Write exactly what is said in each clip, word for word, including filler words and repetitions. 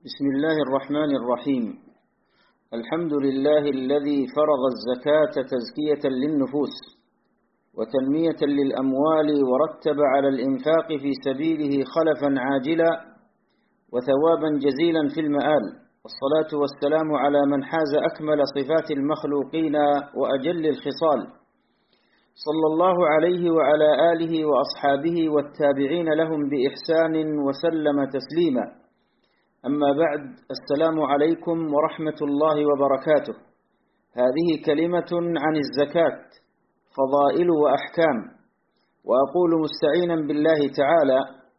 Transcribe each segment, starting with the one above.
بسم الله الرحمن الرحيم. الحمد لله الذي فرض الزكاة تزكية للنفوس وتنمية للأموال ورتب على الإنفاق في سبيله خلفا عاجلا وثوابا جزيلا في المآل، والصلاة والسلام على من حاز أكمل صفات المخلوقين وأجل الخصال، صلى الله عليه وعلى آله وأصحابه والتابعين لهم بإحسان وسلم تسليما. أما بعد، السلام عليكم ورحمة الله وبركاته. هذه كلمة عن الزكاة، فضائل وأحكام. وأقول مستعينا بالله تعالى: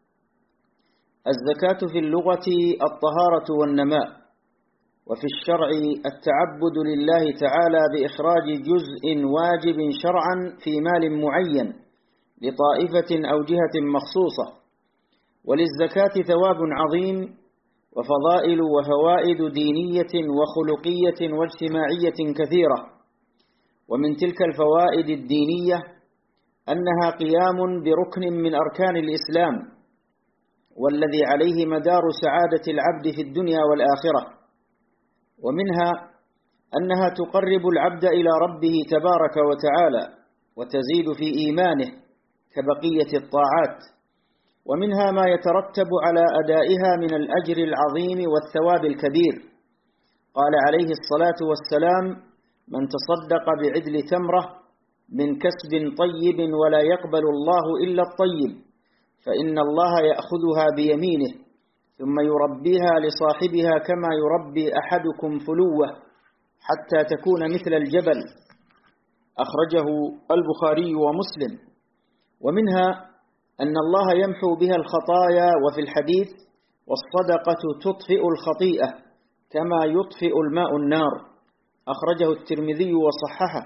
الزكاة في اللغة الطهارة والنماء، وفي الشرع التعبد لله تعالى بإخراج جزء واجب شرعا في مال معين لطائفة أو جهة مخصوصة. وللزكاة ثواب عظيم وفضائل وفوائد دينية وخلقية واجتماعية كثيرة. ومن تلك الفوائد الدينية أنها قيام بركن من أركان الإسلام، والذي عليه مدار سعادة العبد في الدنيا والآخرة. ومنها أنها تقرب العبد إلى ربه تبارك وتعالى وتزيد في إيمانه كبقية الطاعات. ومنها ما يترتب على أدائها من الأجر العظيم والثواب الكبير. قال عليه الصلاة والسلام: من تصدق بعدل تمرة من كسب طيب ولا يقبل الله إلا الطيب فإن الله يأخذها بيمينه ثم يربيها لصاحبها كما يربي أحدكم فلوه حتى تكون مثل الجبل. أخرجه البخاري ومسلم. ومنها أن الله يمحو بها الخطايا، وفي الحديث: والصدقة تطفئ الخطيئة كما يطفئ الماء النار. أخرجه الترمذي وصححه.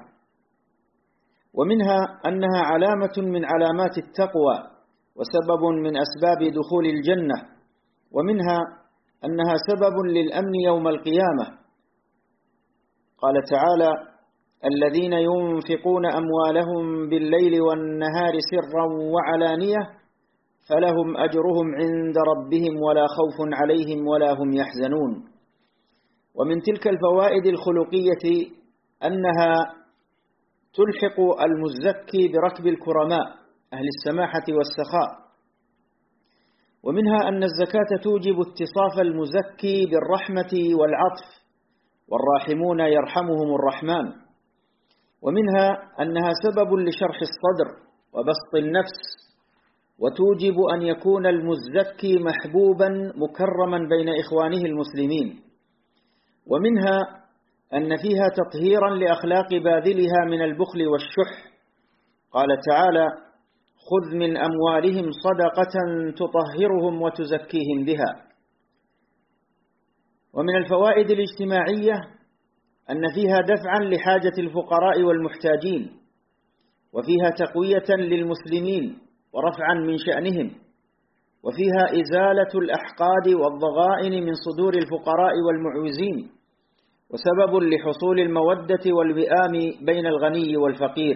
ومنها أنها علامة من علامات التقوى وسبب من أسباب دخول الجنة. ومنها أنها سبب للأمن يوم القيامة. قال تعالى: الذين ينفقون أموالهم بالليل والنهار سرا وعلانية فلهم أجرهم عند ربهم ولا خوف عليهم ولا هم يحزنون. ومن تلك الفوائد الخلقية أنها تلحق المزكي بركب الكرماء أهل السماحة والسخاء. ومنها أن الزكاة توجب اتصاف المزكي بالرحمة والعطف، والراحمون يرحمهم الرحمن. ومنها أنها سبب لشرح الصدر وبسط النفس، وتوجب أن يكون المزكي محبوبا مكرما بين إخوانه المسلمين. ومنها أن فيها تطهيرا لأخلاق باذلها من البخل والشح. قال تعالى: خذ من أموالهم صدقة تطهرهم وتزكيهم بها. ومن الفوائد الاجتماعية أن فيها دفعا لحاجة الفقراء والمحتاجين، وفيها تقوية للمسلمين ورفعا من شأنهم، وفيها إزالة الأحقاد والضغائن من صدور الفقراء والمعوزين، وسبب لحصول المودة والوئام بين الغني والفقير.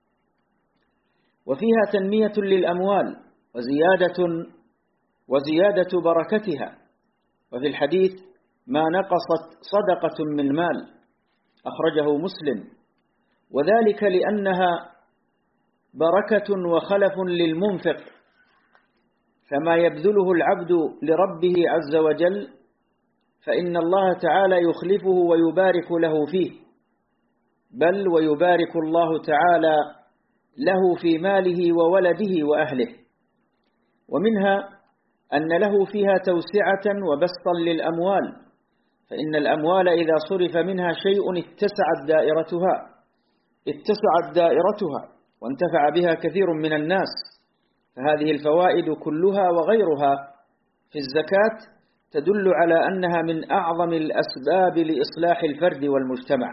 وفيها تنمية للأموال وزيادة وزيادة بركتها. وفي الحديث: ما نقصت صدقة من مال. أخرجه مسلم. وذلك لأنها بركة وخلف للمنفق، فما يبذله العبد لربه عز وجل فإن الله تعالى يخلفه ويبارك له فيه، بل ويبارك الله تعالى له في ماله وولده وأهله. ومنها أن له فيها توسعة وبسطا للأموال، فإن الأموال إذا صرف منها شيء اتسعت دائرتها اتسعت دائرتها وانتفع بها كثير من الناس. فهذه الفوائد كلها وغيرها في الزكاة تدل على أنها من أعظم الأسباب لإصلاح الفرد والمجتمع.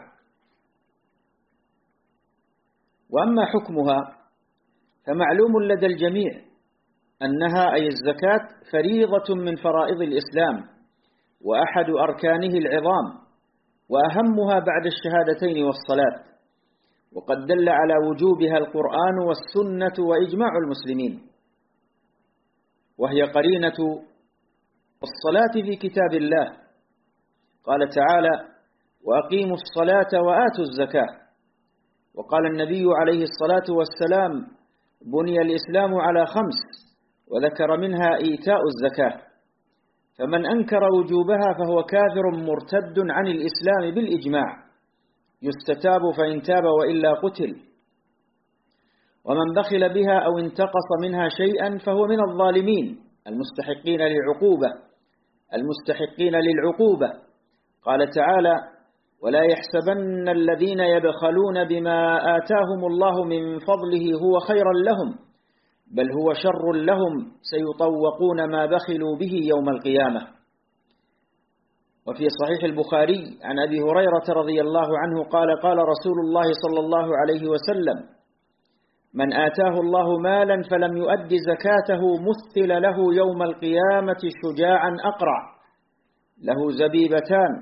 وأما حكمها فمعلوم لدى الجميع أنها أي الزكاة فريضة من فرائض الإسلام، وأحد أركانه العظام، وأهمها بعد الشهادتين والصلاة. وقد دل على وجوبها القرآن والسنة وإجماع المسلمين، وهي قرينة الصلاة في كتاب الله. قال تعالى: وأقيموا الصلاة وآتوا الزكاة. وقال النبي عليه الصلاة والسلام: بني الإسلام على خمس، وذكر منها إيتاء الزكاة، فمن أنكر وجوبها فهو كافر مرتد عن الإسلام بالإجماع، يستتاب فإن تاب وإلا قتل. ومن بخل بها أو انتقص منها شيئا فهو من الظالمين المستحقين للعقوبة المستحقين للعقوبة قال تعالى: ولا يحسبن الذين يبخلون بما آتاهم الله من فضله هو خيرا لهم، بل هو شر لهم، سيطوقون ما بخلوا به يوم القيامة. وفي صحيح البخاري عن أبي هريرة رضي الله عنه قال: قال رسول الله صلى الله عليه وسلم: من آتاه الله مالا فلم يؤد زكاته مثل له يوم القيامة شجاعا أقرع له زبيبتان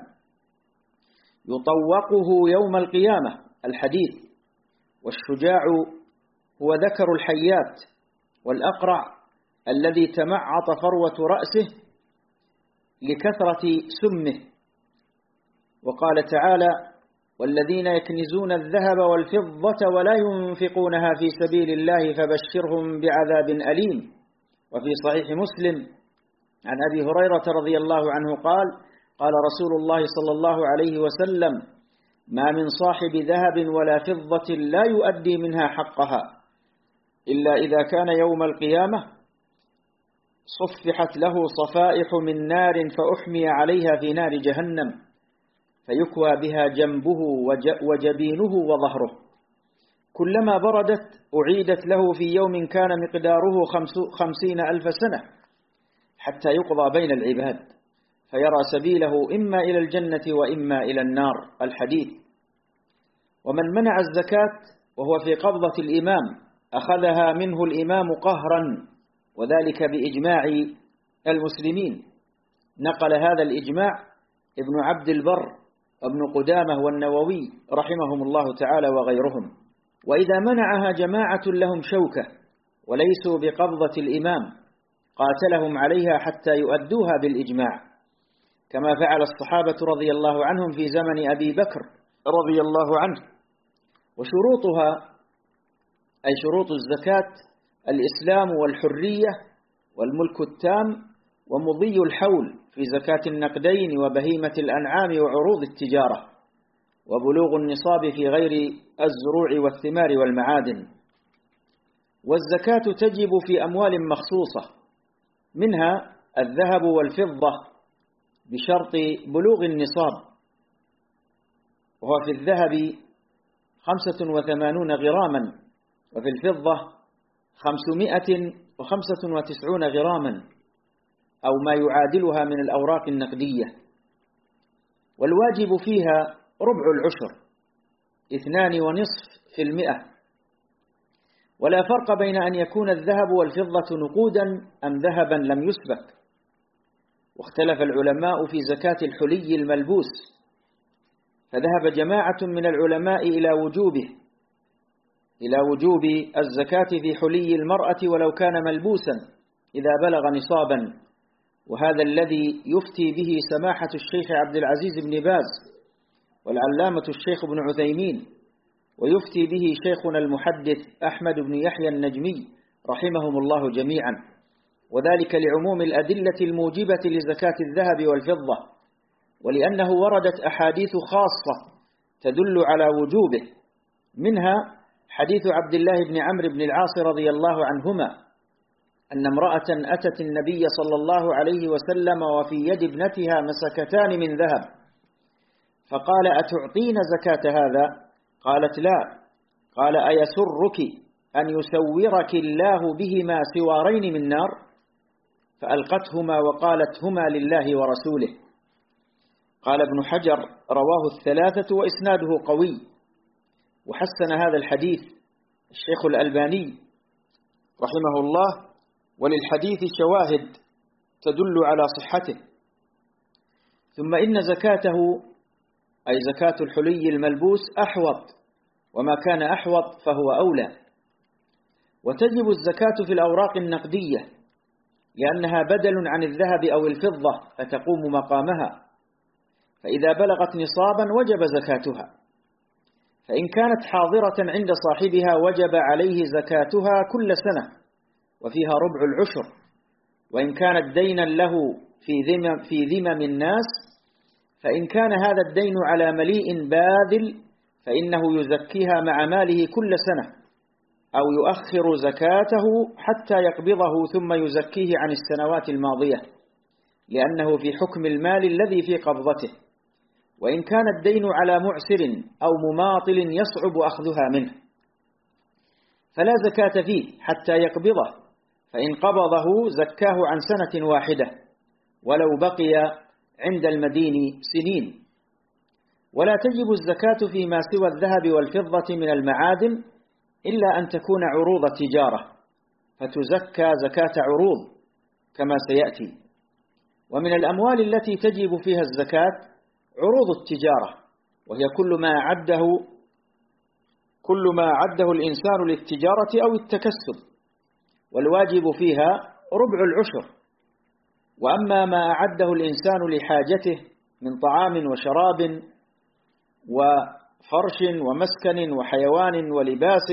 يطوقه يوم القيامة. الحديث. والشجاع هو ذكر الحيات، والأقرع الذي تمعط فروة رأسه لكثرة سمه. وقال تعالى: والذين يكنزون الذهب والفضة ولا ينفقونها في سبيل الله فبشرهم بعذاب أليم. وفي صحيح مسلم عن أبي هريرة رضي الله عنه قال: قال رسول الله صلى الله عليه وسلم: ما من صاحب ذهب ولا فضة لا يؤدي منها حقها إلا إذا كان يوم القيامة صفحت له صفائح من نار فأحمي عليها في نار جهنم فيكوى بها جنبه وجبينه وظهره، كلما بردت أعيدت له في يوم كان مقداره خمسين ألف سنة حتى يقضى بين العباد فيرى سبيله إما إلى الجنة وإما إلى النار. الحديث. ومن منع الزكاة وهو في قبضة الإمام أخذها منه الإمام قهرا، وذلك بإجماع المسلمين. نقل هذا الإجماع ابن عبد البر وابن قدامة والنووي رحمهم الله تعالى وغيرهم. وإذا منعها جماعة لهم شوكة وليسوا بقبضة الإمام قاتلهم عليها حتى يؤدوها بالإجماع، كما فعل الصحابة رضي الله عنهم في زمن أبي بكر رضي الله عنه. وشروطها أي شروط الزكاة: الإسلام والحرية والملك التام ومضي الحول في زكاة النقدين وبهيمة الأنعام وعروض التجارة، وبلوغ النصاب في غير الزروع والثمار والمعادن. والزكاة تجب في أموال مخصوصة، منها الذهب والفضة بشرط بلوغ النصاب، وهو في الذهب خمسة وثمانون غراما، وفي الفضة خمسمائة وخمسة وتسعون غراما أو ما يعادلها من الأوراق النقدية. والواجب فيها ربع العشر اثنان ونصف في المئة. ولا فرق بين أن يكون الذهب والفضة نقودا أم ذهبا لم يسبك. واختلف العلماء في زكاة الحلي الملبوس، فذهب جماعة من العلماء إلى وجوبه إلى وجوب الزكاة في حلي المرأة ولو كان ملبوسا إذا بلغ نصابا، وهذا الذي يفتي به سماحة الشيخ عبد العزيز بن باز والعلامة الشيخ بن عثيمين، ويفتي به شيخنا المحدث أحمد بن يحيى النجمي رحمهم الله جميعا، وذلك لعموم الأدلة الموجبة لزكاة الذهب والفضة، ولأنه وردت أحاديث خاصة تدل على وجوبه، منها حديث عبد الله بن عمرو بن العاص رضي الله عنهما أن امرأة أتت النبي صلى الله عليه وسلم وفي يد ابنتها مسكتان من ذهب، فقال: أتعطين زكاة هذا؟ قالت: لا. قال: أيسرك أن يسورك الله بهما سوارين من نار؟ فألقتهما وقالت: هما لله ورسوله. قال ابن حجر: رواه الثلاثة وإسناده قوي، وحسن هذا الحديث الشيخ الألباني رحمه الله، وللحديث شواهد تدل على صحته. ثم إن زكاته أي زكاة الحلي الملبوس أحوط، وما كان أحوط فهو أولى. وتجب الزكاة في الأوراق النقدية لأنها بدل عن الذهب أو الفضة فتقوم مقامها، فإذا بلغت نصابا وجب زكاتها، فإن كانت حاضرة عند صاحبها وجب عليه زكاتها كل سنة وفيها ربع العشر، وإن كانت دينا له في ذمم, في ذمم الناس، فإن كان هذا الدين على مليء باذل فإنه يزكيها مع ماله كل سنة، أو يؤخر زكاته حتى يقبضه ثم يزكيه عن السنوات الماضية، لأنه في حكم المال الذي في قبضته. وإن كان الدين على معسر أو مماطل يصعب أخذها منه فلا زكاة فيه حتى يقبضه، فإن قبضه زكاه عن سنة واحدة ولو بقي عند المدين سنين. ولا تجب الزكاة فيما سوى الذهب والفضة من المعادن إلا أن تكون عروض تجارة، فتزكى زكاة عروض كما سيأتي. ومن الأموال التي تجب فيها الزكاة عروض التجارة، وهي كل ما عده كل ما عده الإنسان للتجارة أو التكسب، والواجب فيها ربع العشر. وأما ما أعده الإنسان لحاجته من طعام وشراب وفرش ومسكن وحيوان ولباس،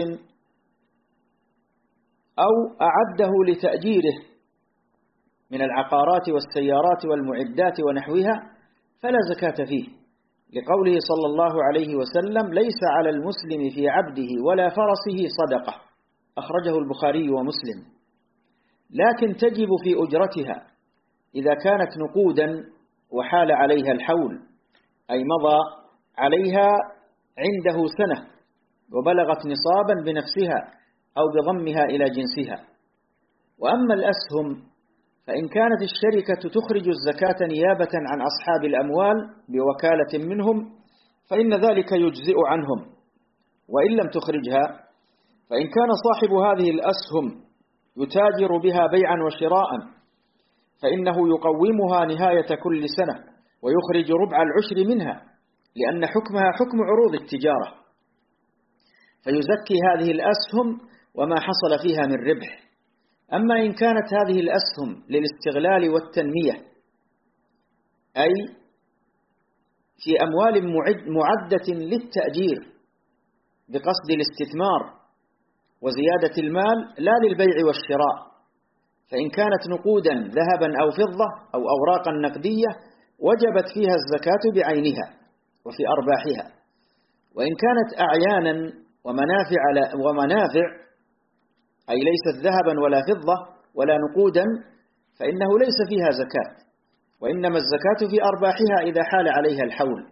أو أعده لتأجيره من العقارات والسيارات والمعدات ونحوها فلا زكاة فيه، لقوله صلى الله عليه وسلم: ليس على المسلم في عبده ولا فرسه صدقة، أخرجه البخاري ومسلم. لكن تجب في أجرتها إذا كانت نقودا وحال عليها الحول، أي مضى عليها عنده سنة وبلغت نصابا بنفسها أو بضمها إلى جنسها. وأما الأسهم فإن كانت الشركة تخرج الزكاة نيابة عن أصحاب الأموال بوكالة منهم فإن ذلك يجزئ عنهم، وإن لم تخرجها فإن كان صاحب هذه الأسهم يتاجر بها بيعا وشراء فإنه يقومها نهاية كل سنة ويخرج ربع العشر منها، لأن حكمها حكم عروض التجارة، فيزكي هذه الأسهم وما حصل فيها من ربح. أما إن كانت هذه الأسهم للاستغلال والتنمية، أي في أموال معدة للتأجير بقصد الاستثمار وزيادة المال لا للبيع والشراء، فإن كانت نقودا ذهبا أو فضة أو أوراقا نقدية وجبت فيها الزكاة بعينها وفي أرباحها. وإن كانت أعيانا ومنافع, ومنافع أي ليست ذهبا ولا فضة ولا نقودا فإنه ليس فيها زكاة، وإنما الزكاة في أرباحها إذا حال عليها الحول،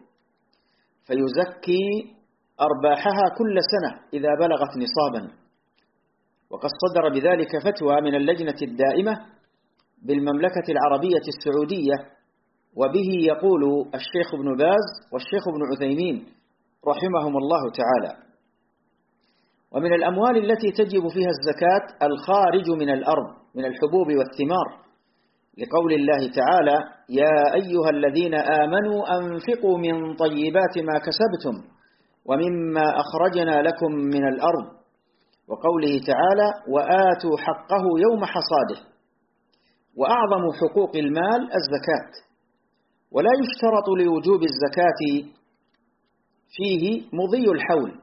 فيزكي أرباحها كل سنة إذا بلغت نصابا. وقد صدر بذلك فتوى من اللجنة الدائمة بالمملكة العربية السعودية، وبه يقول الشيخ ابن باز والشيخ ابن عثيمين رحمهم الله تعالى. ومن الأموال التي تجب فيها الزكاة الخارج من الأرض من الحبوب والثمار، لقول الله تعالى: يا أيها الذين آمنوا أنفقوا من طيبات ما كسبتم ومما أخرجنا لكم من الأرض، وقوله تعالى: وآتوا حقه يوم حصاده. وأعظم حقوق المال الزكاة، ولا يشترط لوجوب الزكاة فيه مضي الحول،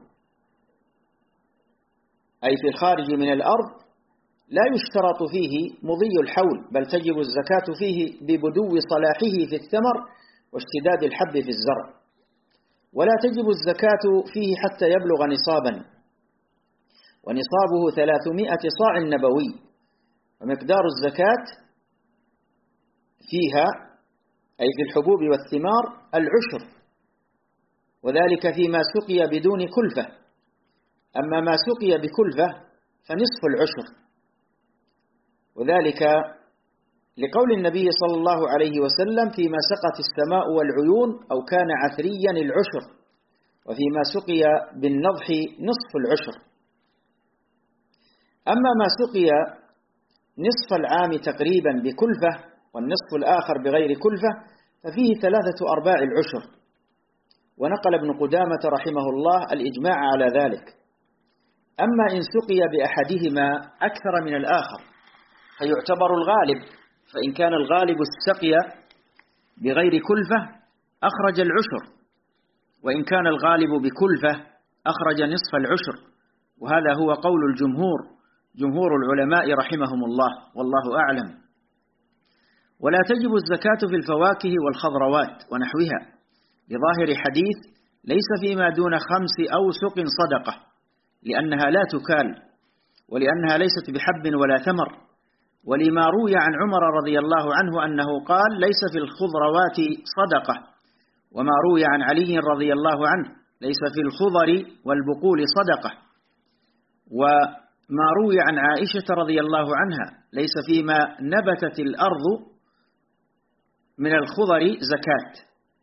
أي في الخارج من الأرض لا يشترط فيه مضي الحول، بل تجب الزكاة فيه ببدو صلاحه في الثمر واشتداد الحب في الزرع. ولا تجب الزكاة فيه حتى يبلغ نصابا، ونصابه ثلاثمائة صاع نبوي، ومقدار الزكاة فيها أي في الحبوب والثمار العشر، وذلك فيما سقي بدون كلفة. أما ما سقي بكلفة فنصف العشر، وذلك لقول النبي صلى الله عليه وسلم: فيما سقت السماء والعيون أو كان عثريا العشر، وفيما سقي بالنضح نصف العشر. أما ما سقي نصف العام تقريبا بكلفة والنصف الآخر بغير كلفة ففيه ثلاثة أرباع العشر. ونقل ابن قدامة رحمه الله الإجماع على ذلك. أما إن سقي بأحدهما أكثر من الآخر فيعتبر الغالب فإن كان الغالب السقي بغير كلفة أخرج العشر، وإن كان الغالب بكلفة أخرج نصف العشر، وهذا هو قول الجمهور جمهور العلماء رحمهم الله، والله أعلم. ولا تجب الزكاة في الفواكه والخضروات ونحوها بظاهر حديث ليس فيما دون خمس أوسق صدقة، لأنها لا تكال، ولأنها ليست بحب ولا ثمر، ولما روي عن عمر رضي الله عنه أنه قال ليس في الخضروات صدقة، وما روي عن علي رضي الله عنه ليس في الخضر والبقول صدقة، وما روي عن عائشة رضي الله عنها ليس فيما نبتت الأرض من الخضر زكاة.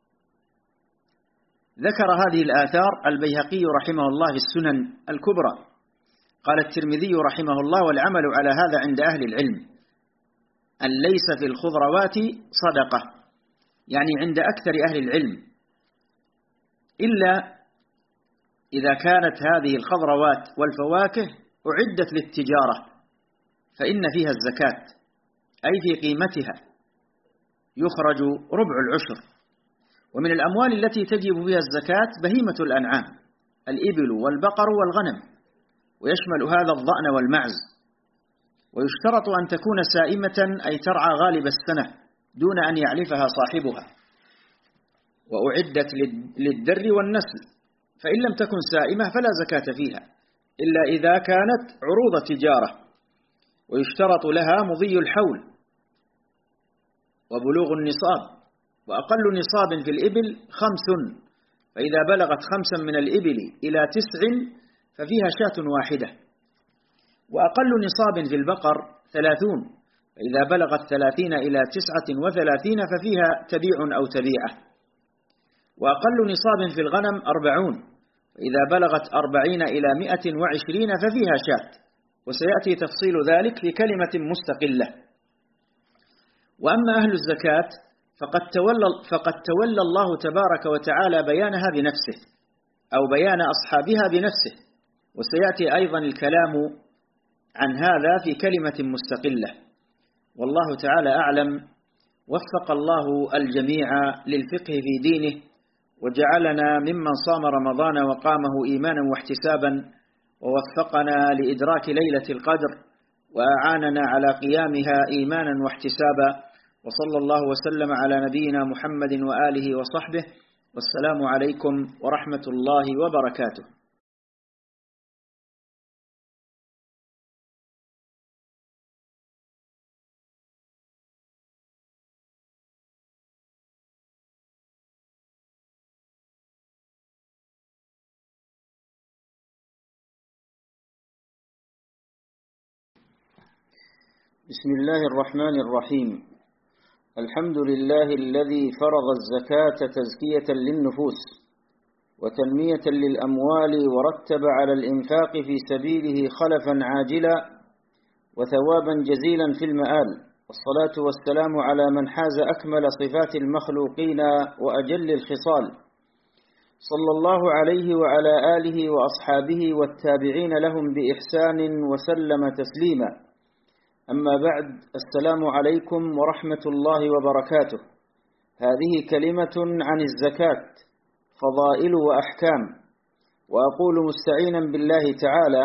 ذكر هذه الآثار البيهقي رحمه الله في السنن الكبرى. قال الترمذي رحمه الله: والعمل على هذا عند أهل العلم أن ليس في الخضروات صدقة، يعني عند أكثر أهل العلم، إلا إذا كانت هذه الخضروات والفواكه أعدت للتجارة فإن فيها الزكاة، أي في قيمتها يخرج ربع العشر. ومن الأموال التي تجب فيها الزكاة بهيمة الأنعام، الإبل والبقر والغنم، ويشمل هذا الضأن والمعز. ويشترط أن تكون سائمة، أي ترعى غالب السنة دون أن يعلفها صاحبها، وأعدت للدر والنسل، فإن لم تكن سائمة فلا زكاة فيها إلا إذا كانت عروض تجارة. ويشترط لها مضي الحول وبلوغ النصاب، وأقل نصاب في الإبل خمس، فإذا بلغت خمسا من الإبل إلى تسع ففيها شاة واحدة. وأقل نصاب في البقر ثلاثون، فإذا بلغت ثلاثين إلى تسعة وثلاثين ففيها تبيع أو تبيعة. وأقل نصاب في الغنم أربعون، فإذا بلغت أربعين إلى مئة وعشرين ففيها شاة، وسيأتي تفصيل ذلك في كلمة مستقلة. وأما أهل الزكاة فقد تولى, فقد تولى الله تبارك وتعالى بيانها بنفسه، أو بيان أصحابها بنفسه، وسيأتي أيضا الكلام عن هذا في كلمة مستقلة. والله تعالى أعلم. وفق الله الجميع للفقه في دينه، وجعلنا ممن صام رمضان وقامه إيمانا واحتسابا، ووفقنا لإدراك ليلة القدر، وأعاننا على قيامها إيمانا واحتسابا. وصلى الله وسلم على نبينا محمد وآله وصحبه، والسلام عليكم ورحمة الله وبركاته. بسم الله الرحمن الرحيم. الحمد لله الذي فرض الزكاة تزكية للنفوس وتنمية للأموال، ورتب على الإنفاق في سبيله خلفا عاجلا وثوابا جزيلا في المآل. والصلاة والسلام على من حاز أكمل صفات المخلوقين وأجل الخصال، صلى الله عليه وعلى آله وأصحابه والتابعين لهم بإحسان وسلم تسليما. أما بعد، السلام عليكم ورحمة الله وبركاته. هذه كلمة عن الزكاة، فضائل وأحكام. وأقول مستعينا بالله تعالى: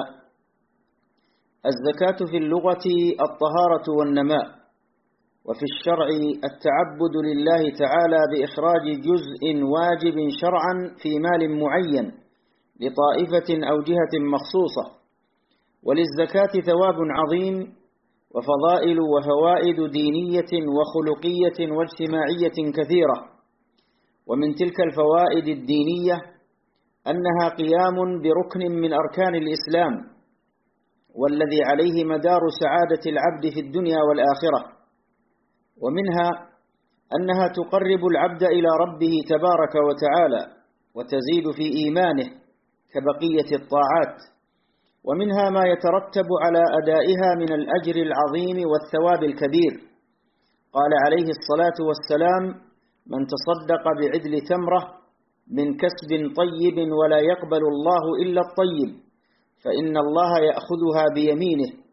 الزكاة في اللغة الطهارة والنماء، وفي الشرع التعبد لله تعالى بإخراج جزء واجب شرعا في مال معين لطائفة أو جهة مخصوصة. وللزكاة ثواب عظيم وفضائل وفوائد دينية وخلقية واجتماعية كثيرة. ومن تلك الفوائد الدينية أنها قيام بركن من أركان الإسلام، والذي عليه مدار سعادة العبد في الدنيا والآخرة. ومنها أنها تقرب العبد إلى ربه تبارك وتعالى وتزيد في إيمانه كبقية الطاعات. ومنها ما يترتب على أدائها من الأجر العظيم والثواب الكبير. قال عليه الصلاة والسلام: من تصدق بعدل تمرة من كسب طيب ولا يقبل الله إلا الطيب، فإن الله يأخذها بيمينه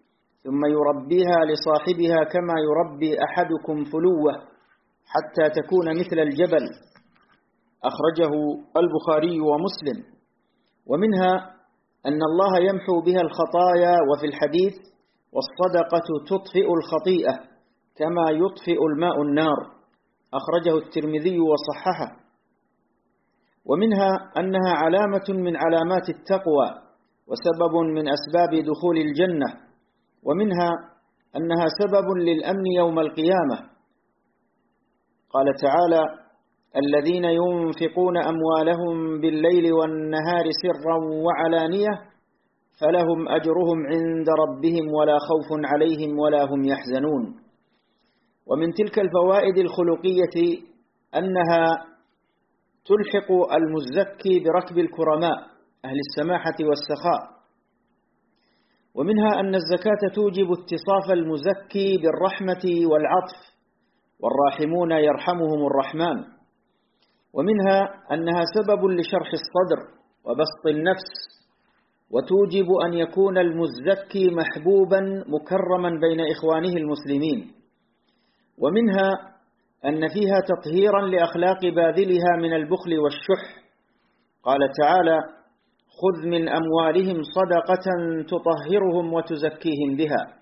ثم يربيها لصاحبها كما يربي أحدكم فلوة حتى تكون مثل الجبل. أخرجه البخاري ومسلم. ومنها أن الله يمحو بها الخطايا، وفي الحديث: والصدقة تطفئ الخطيئة كما يطفئ الماء النار. أخرجه الترمذي وصححه. ومنها أنها علامة من علامات التقوى وسبب من أسباب دخول الجنة. ومنها أنها سبب للأمن يوم القيامة. قال تعالى: الذين ينفقون أموالهم بالليل والنهار سرا وعلانية فلهم أجرهم عند ربهم ولا خوف عليهم ولا هم يحزنون. ومن تلك الفوائد الخلقية أنها تلحق المزكي بركب الكرماء أهل السماحة والسخاء. ومنها أن الزكاة توجب اتصاف المزكي بالرحمة والعطف، والراحمون يرحمهم الرحمن. ومنها أنها سبب لشرح الصدر وبسط النفس، وتوجب أن يكون المزكي محبوبا مكرما بين إخوانه المسلمين. ومنها أن فيها تطهيرا لأخلاق باذلها من البخل والشح. قال تعالى: خذ من أموالهم صدقة تطهرهم وتزكيهم بها.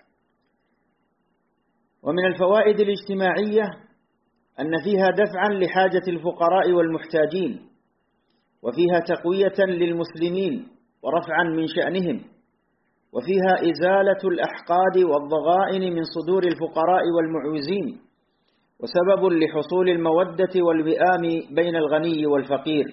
ومن الفوائد الاجتماعية أن فيها دفعا لحاجة الفقراء والمحتاجين، وفيها تقوية للمسلمين ورفعا من شأنهم، وفيها إزالة الأحقاد والضغائن من صدور الفقراء والمعوزين، وسبب لحصول المودة والوئام بين الغني والفقير.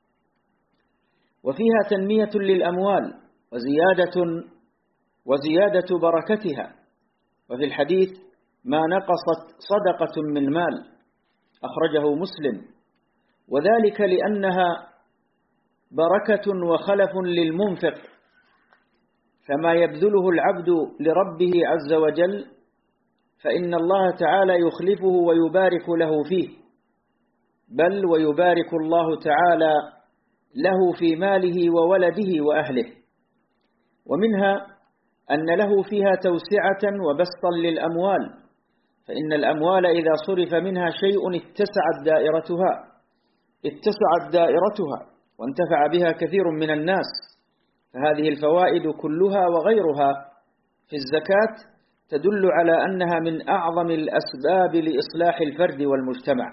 وفيها تنمية للأموال وزيادة وزيادة بركتها. وفي الحديث: ما نقصت صدقة من مال. أخرجه مسلم. وذلك لأنها بركة وخلف للمنفق، فما يبذله العبد لربه عز وجل فإن الله تعالى يخلفه ويبارك له فيه، بل ويبارك الله تعالى له في ماله وولده وأهله. ومنها أن له فيها توسعة وبسطا للأموال، فإن الأموال إذا صرف منها شيء اتسعت دائرتها اتسعت دائرتها وانتفع بها كثير من الناس. فهذه الفوائد كلها وغيرها في الزكاة تدل على أنها من أعظم الأسباب لإصلاح الفرد والمجتمع.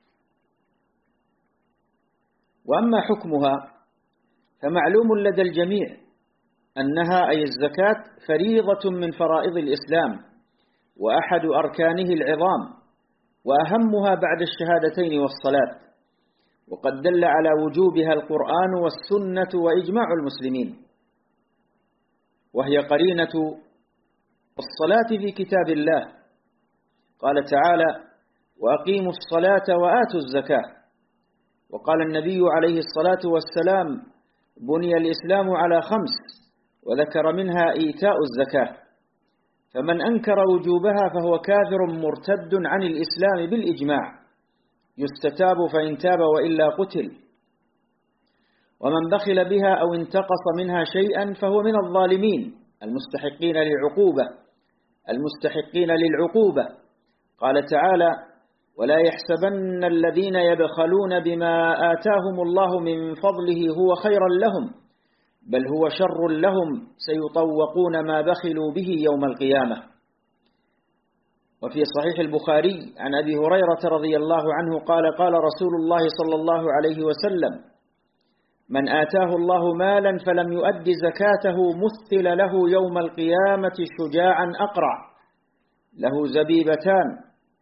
وأما حكمها فمعلوم لدى الجميع أنها أي الزكاة فريضة من فرائض الإسلام، وأحد أركانه العظام، وأهمها بعد الشهادتين والصلاة، وقد دل على وجوبها القرآن والسنة وإجماع المسلمين، وهي قرينة الصلاة في كتاب الله. قال تعالى: وأقيموا الصلاة وآتوا الزكاة. وقال النبي عليه الصلاة والسلام: بني الإسلام على خمس، وذكر منها إيتاء الزكاة، فمن أنكر وجوبها فهو كافر مرتد عن الإسلام بالإجماع، يستتاب فإن تاب وإلا قتل. ومن بخل بها أو انتقص منها شيئا فهو من الظالمين المستحقين للعقوبة المستحقين للعقوبة. قال تعالى: ولا يحسبن الذين يبخلون بما آتاهم الله من فضله هو خيرا لهم، بل هو شر لهم، سيطوقون ما بخلوا به يوم القيامة. وفي صحيح البخاري عن أبي هريرة رضي الله عنه قال: قال رسول الله صلى الله عليه وسلم: من آتاه الله مالا فلم يؤد زكاته مثل له يوم القيامة شجاعا أقرع له زبيبتان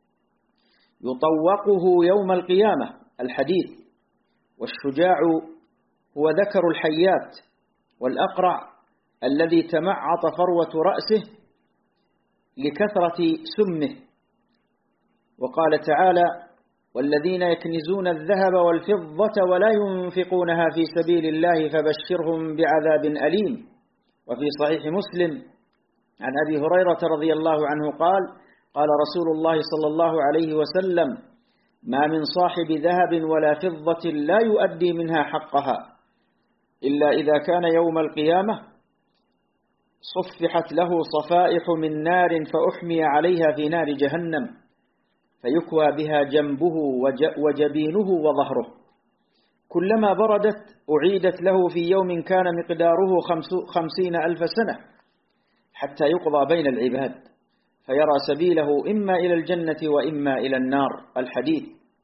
يطوقه يوم القيامة. الحديث. والشجاع هو ذكر الحيات، والأقرع الذي تمعط فروة رأسه لكثرة سمه. وقال تعالى: والذين يكنزون الذهب والفضة ولا ينفقونها في سبيل الله فبشرهم بعذاب أليم. وفي صحيح مسلم عن أبي هريرة رضي الله عنه قال: قال رسول الله صلى الله عليه وسلم: ما من صاحب ذهب ولا فضة لا يؤدي منها حقها إلا إذا كان يوم القيامة صفحت له صفائح من نار فأحمي عليها في نار جهنم فيكوى بها جنبه وجبينه وظهره، كلما بردت أعيدت له في يوم كان مقداره خمسين ألف سنة حتى يقضى بين العباد فيرى سبيله إما إلى الجنة وإما إلى النار. الحديث.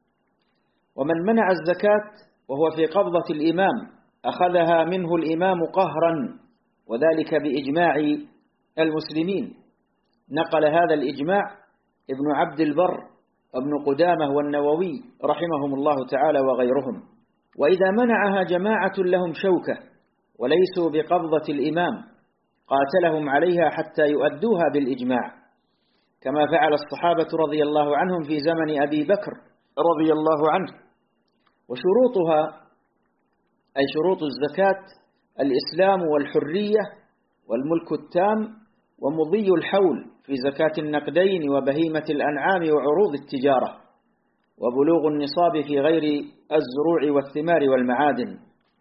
ومن منع الزكاة وهو في قبضة الإمام أخذها منه الإمام قهرا، وذلك بإجماع المسلمين. نقل هذا الإجماع ابن عبد البر ابن قدامة والنووي رحمهم الله تعالى وغيرهم. وإذا منعها جماعة لهم شوكة وليسوا بقبضة الإمام قاتلهم عليها حتى يؤدوها بالإجماع، كما فعل الصحابة رضي الله عنهم في زمن أبي بكر رضي الله عنه. وشروطها أي شروط الزكاة الإسلام والحرية والملك التام ومضي الحول في زكاة النقدين وبهيمة الأنعام وعروض التجارة، وبلوغ النصاب في غير الزروع والثمار والمعادن.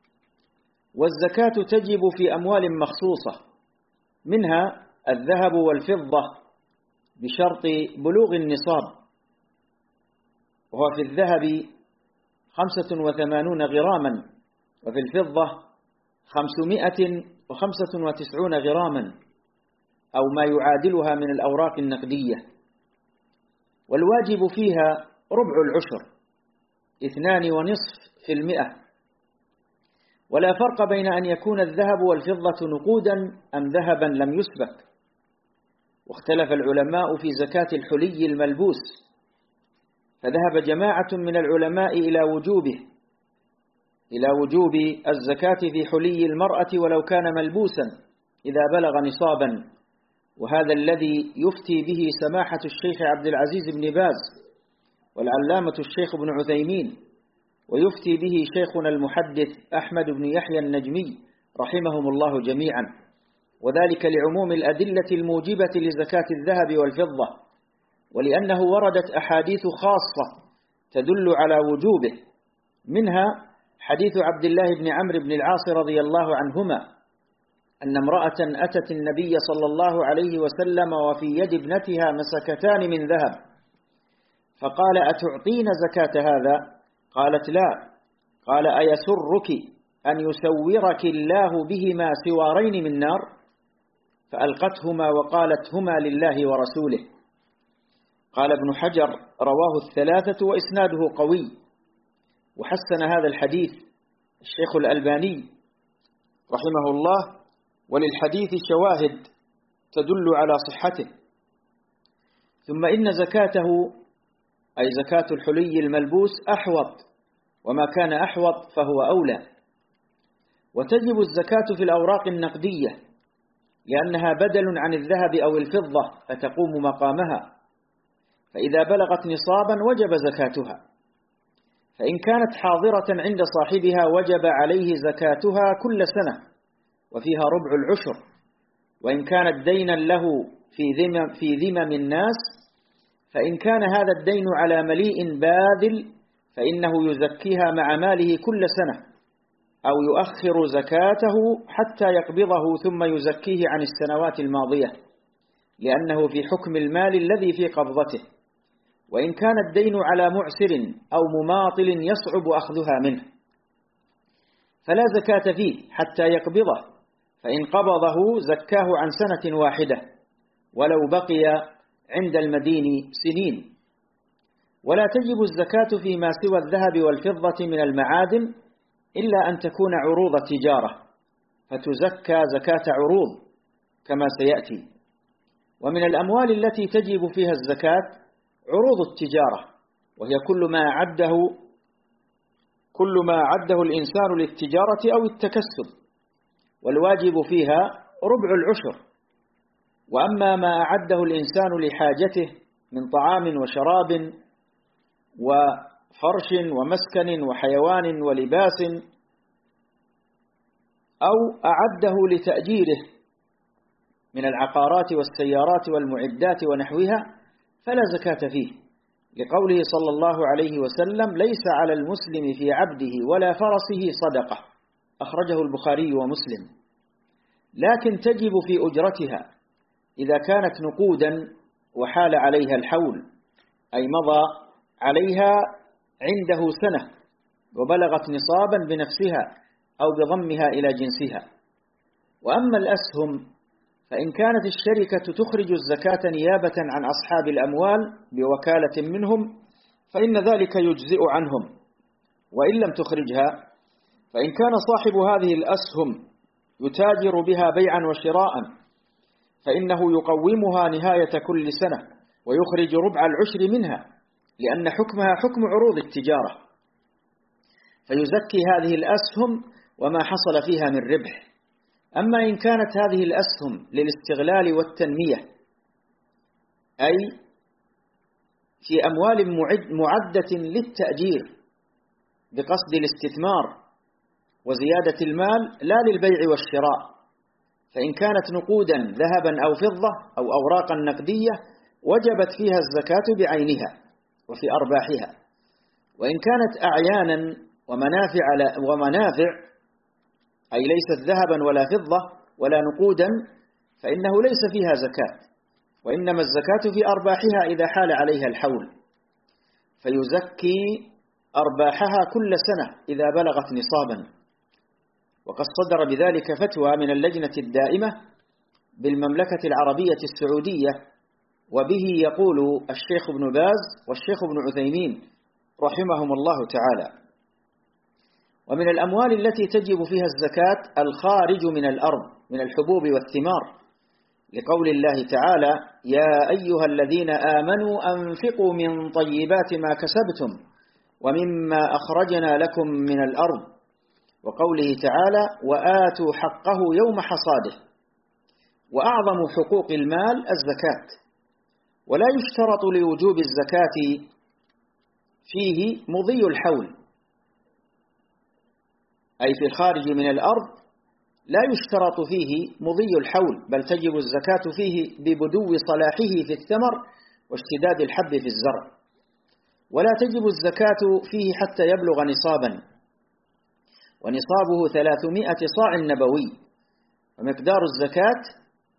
والزكاة تجب في أموال مخصوصة، منها الذهب والفضة بشرط بلوغ النصاب، وهو في الذهب خمسة وثمانون غراما، وفي الفضة خمسمائة وخمسة وتسعون غراما أو ما يعادلها من الأوراق النقدية. والواجب فيها ربع العشر اثنان ونصف في المئة. ولا فرق بين أن يكون الذهب والفضة نقودا أم ذهبا لم يسبك. واختلف العلماء في زكاة الحلي الملبوس، فذهب جماعة من العلماء إلى وجوبه إلى وجوب الزكاة في حلي المرأة ولو كان ملبوسا إذا بلغ نصابا، وهذا الذي يفتي به سماحة الشيخ عبد العزيز بن باز والعلامة الشيخ ابن عثيمين، ويفتي به شيخنا المحدث أحمد بن يحيى النجمي رحمهم الله جميعا، وذلك لعموم الأدلة الموجبة لزكاة الذهب والفضة، ولأنه وردت أحاديث خاصة تدل على وجوبه، منها حديث عبد الله بن عمرو بن العاص رضي الله عنهما أن امرأة أتت النبي صلى الله عليه وسلم وفي يد ابنتها مسكتان من ذهب، فقال: أتعطين زكاة هذا؟ قالت: لا. قال: أيسرك أن يسورك الله بهما سوارين من نار؟ فألقتهما وقالت: هما لله ورسوله. قال ابن حجر: رواه الثلاثة وإسناده قوي. وحسن هذا الحديث الشيخ الألباني رحمه الله، وللحديث شواهد تدل على صحته. ثم إن زكاته أي زكاة الحلي الملبوس أحوط، وما كان أحوط فهو أولى. وتجب الزكاة في الأوراق النقدية لأنها بدل عن الذهب أو الفضة فتقوم مقامها، فإذا بلغت نصابا وجب زكاتها، فإن كانت حاضرة عند صاحبها وجب عليه زكاتها كل سنة وفيها ربع العشر، وإن كانت دينا له في ذمم, في ذمم الناس، فإن كان هذا الدين على مليء باذل فإنه يزكيها مع ماله كل سنة، أو يؤخر زكاته حتى يقبضه ثم يزكيه عن السنوات الماضية، لأنه في حكم المال الذي في قبضته. وإن كان الدين على معسر أو مماطل يصعب أخذها منه فلا زكاة فيه حتى يقبضه، فإن قبضه زكاه عن سنة واحدة ولو بقي عند المدين سنين. ولا تجب الزكاة فيما سوى الذهب والفضة من المعادن إلا أن تكون عروض تجارة، فتزكى زكاة عروض كما سيأتي. ومن الأموال التي تجب فيها الزكاة عروض التجارة، وهي كل ما عده كل ما عده الإنسان للتجارة أو التكسب، والواجب فيها ربع العشر. وأما ما أعده الإنسان لحاجته من طعام وشراب وفرش ومسكن وحيوان ولباس، أو أعده لتأجيره من العقارات والسيارات والمعدات ونحوها، فلا زكاة فيه، لقوله صلى الله عليه وسلم: ليس على المسلم في عبده ولا فرسه صدقة، أخرجه البخاري ومسلم. لكن تجب في أجرتها إذا كانت نقودا وحال عليها الحول، أي مضى عليها عنده سنة وبلغت نصابا بنفسها أو بضمها إلى جنسها. وأما الأسهم فإن كانت الشركة تخرج الزكاة نيابة عن أصحاب الأموال بوكالة منهم فإن ذلك يجزئ عنهم، وإن لم تخرجها فإن كان صاحب هذه الأسهم يتاجر بها بيعا وشراء فإنه يقومها نهاية كل سنة ويخرج ربع العشر منها، لأن حكمها حكم عروض التجارة، فيزكي هذه الأسهم وما حصل فيها من ربح. أما إن كانت هذه الأسهم للاستغلال والتنمية، أي في أموال معدة للتأجير بقصد الاستثمار وزيادة المال لا للبيع والشراء، فإن كانت نقودا ذهبا أو فضة أو أوراقا نقدية وجبت فيها الزكاة بعينها وفي أرباحها. وإن كانت أعيانا ومنافع, ومنافع أي ليست ذهبا ولا فضة ولا نقودا فإنه ليس فيها زكاة، وإنما الزكاة في أرباحها إذا حال عليها الحول، فيزكي أرباحها كل سنة إذا بلغت نصابا. وقد صدر بذلك فتوى من اللجنة الدائمة بالمملكة العربية السعودية، وبه يقول الشيخ ابن باز والشيخ ابن عثيمين رحمهم الله تعالى. ومن الأموال التي تجب فيها الزكاة الخارج من الأرض من الحبوب والثمار، لقول الله تعالى: يا أيها الذين آمنوا أنفقوا من طيبات ما كسبتم ومما أخرجنا لكم من الأرض، وقوله تعالى: وآتوا حقه يوم حصاده. وأعظم حقوق المال الزكاة، ولا يشترط لوجوب الزكاة فيه مضي الحول، أي في الخارج من الأرض لا يشترط فيه مضي الحول، بل تجب الزكاة فيه ببدو صلاحه في الثمر واشتداد الحب في الزرع، ولا تجب الزكاة فيه حتى يبلغ نصابا، ونصابه ثلاثمائة صاع نبوي، ومقدار الزكاة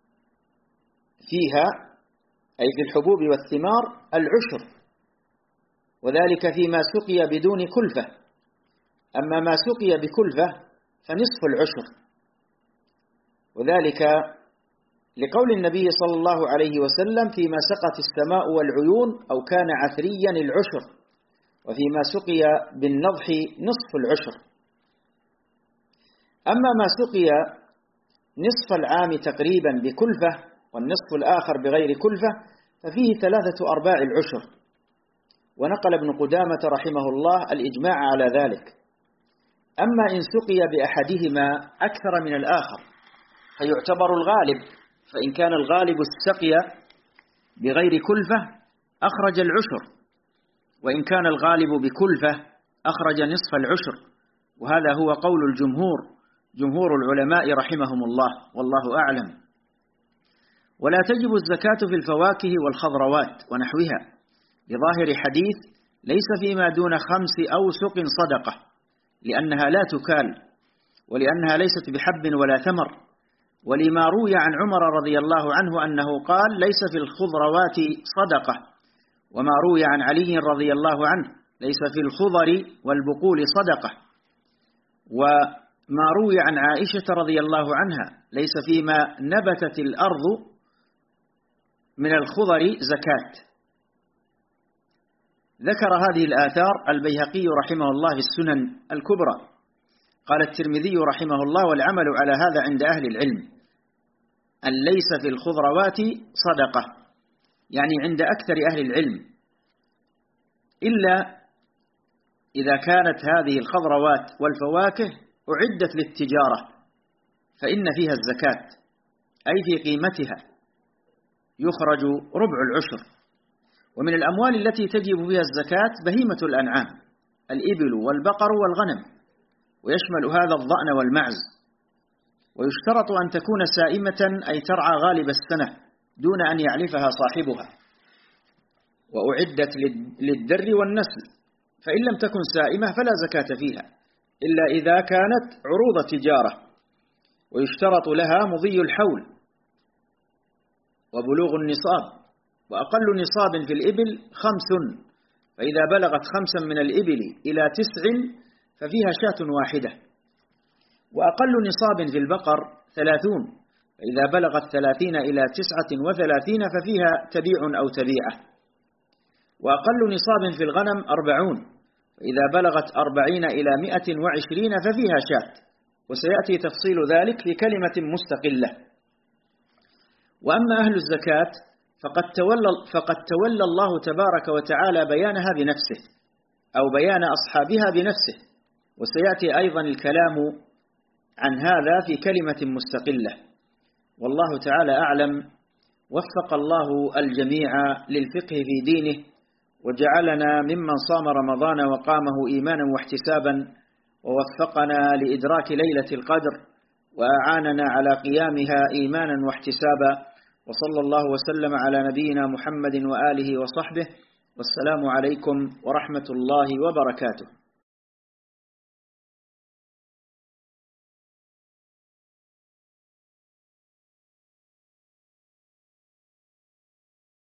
فيها أي في الحبوب والثمار العشر، وذلك فيما سقي بدون كلفة، أما ما سقي بكلفة فنصف العشر، وذلك لقول النبي صلى الله عليه وسلم: فيما سقت السماء والعيون أو كان عثريا العشر، وفيما سقي بالنضح نصف العشر. أما ما سقي نصف العام تقريبا بكلفة والنصف الآخر بغير كلفة ففيه ثلاثة أرباع العشر، ونقل ابن قدامة رحمه الله الإجماع على ذلك. أما إن سقي بأحدهما أكثر من الآخر فيعتبر الغالب، فإن كان الغالب السقي بغير كلفة أخرج العشر، وإن كان الغالب بكلفة أخرج نصف العشر، وهذا هو قول الجمهور جمهور العلماء رحمهم الله، والله أعلم. ولا تجب الزكاة في الفواكه والخضروات ونحوها بظاهر حديث: ليس فيما دون خمس أوسق صدقة، لأنها لا تكال، ولأنها ليست بحب ولا ثمر، ولما روي عن عمر رضي الله عنه أنه قال: ليس في الخضروات صدقة، وما روي عن علي رضي الله عنه: ليس في الخضر والبقول صدقة، وما روي عن عائشة رضي الله عنها: ليس فيما نبتت الأرض من الخضر زكاة. ذكر هذه الآثار البيهقي رحمه الله في السنن الكبرى. قال الترمذي رحمه الله: والعمل على هذا عند أهل العلم أن ليس في الخضروات صدقة، يعني عند أكثر أهل العلم، إلا إذا كانت هذه الخضروات والفواكه أعدت للتجارة فإن فيها الزكاة، أي في قيمتها يخرج ربع العشر. ومن الأموال التي تجب فيها الزكاة بهيمة الأنعام، الإبل والبقر والغنم، ويشمل هذا الضأن والمعز. ويشترط أن تكون سائمة، أي ترعى غالب السنة دون أن يعلفها صاحبها، وأعدت للدر والنسل، فإن لم تكن سائمة فلا زكاة فيها إلا إذا كانت عروض تجارة، ويشترط لها مضي الحول وبلوغ النصاب، وأقل نصاب في الإبل خمس، فإذا بلغت خمسا من الإبل إلى تسع ففيها شاة واحدة. وأقل نصاب في البقر ثلاثون، فإذا بلغت ثلاثين إلى تسعة وثلاثين ففيها تبيع أو تبيعة. وأقل نصاب في الغنم أربعون، فإذا بلغت أربعين إلى مئة وعشرين ففيها شاة، وسيأتي تفصيل ذلك في كلمة مستقلة. وأما أهل الزكاة فقد تولى, فقد تولى الله تبارك وتعالى بيانها بنفسه أو بيان أصحابها بنفسه، وسيأتي أيضا الكلام عن هذا في كلمة مستقلة. والله تعالى أعلم. وفق الله الجميع للفقه في دينه، وجعلنا ممن صام رمضان وقامه إيمانا واحتسابا، ووفقنا لإدراك ليلة القدر، وأعاننا على قيامها إيمانا واحتسابا. وصلى الله وسلم على نبينا محمد وآله وصحبه، والسلام عليكم ورحمة الله وبركاته.